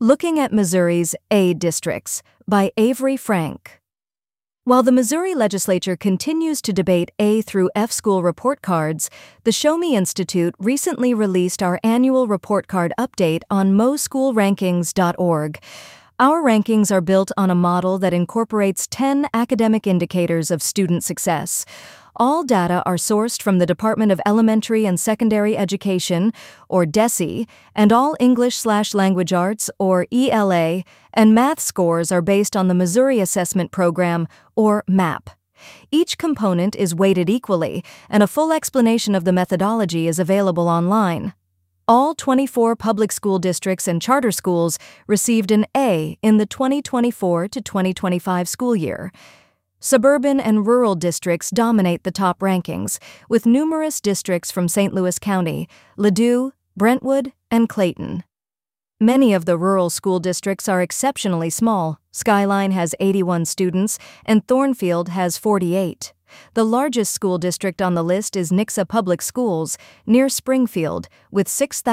Looking at Missouri's A Districts by Avery Frank. While the Missouri legislature continues to debate A through F school report cards, the Show Me Institute recently released our annual report card update on moschoolrankings.org. Our rankings are built on a model that incorporates 10 academic indicators of student success. All data are sourced from the Department of Elementary and Secondary Education, or DESE, and all English/Language Arts, or ELA, and math scores are based on the Missouri Assessment Program, or MAP. Each component is weighted equally, and a full explanation of the methodology is available online. All 24 public school districts and charter schools received an A in the 2024 to 2025 school year. Suburban and rural districts dominate the top rankings, with numerous districts from St. Louis County, Ladue, Brentwood, and Clayton. Many of the rural school districts are exceptionally small. Skyline has 81 students, and Thornfield has 48. The largest school district on the list is Nixa Public Schools, near Springfield, with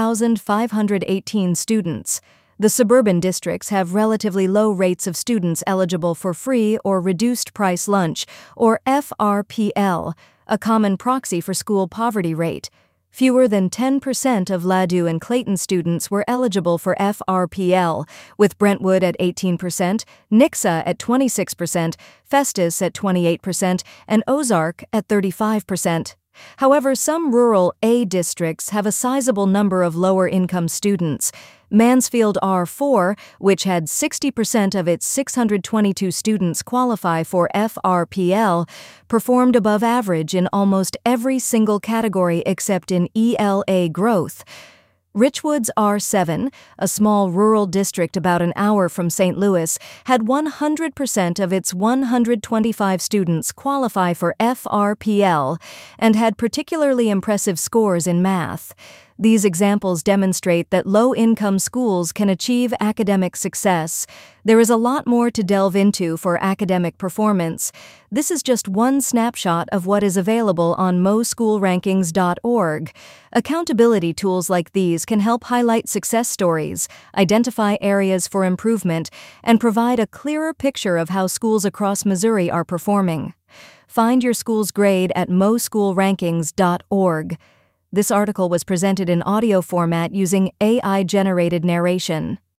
6,518 students. The suburban districts have relatively low rates of students eligible for free or reduced price lunch, or FRPL, a common proxy for school poverty rate. Fewer than 10% of Ladue and Clayton students were eligible for FRPL, with Brentwood at 18%, Nixa at 26%, Festus at 28%, and Ozark at 35%. However, some rural A districts have a sizable number of lower-income students. Mansfield R4, which had 60% of its 622 students qualify for FRPL, performed above average in almost every single category except in ELA growth. Richwoods R7, a small rural district about an hour from St. Louis, had 100% of its 125 students qualify for FRPL and had particularly impressive scores in math. These examples demonstrate that low-income schools can achieve academic success. There is a lot more to delve into for academic performance. This is just one snapshot of what is available on moschoolrankings.org. Accountability tools like these can help highlight success stories, identify areas for improvement, and provide a clearer picture of how schools across Missouri are performing. Find your school's grade at moschoolrankings.org. This article was presented in audio format using AI-generated narration.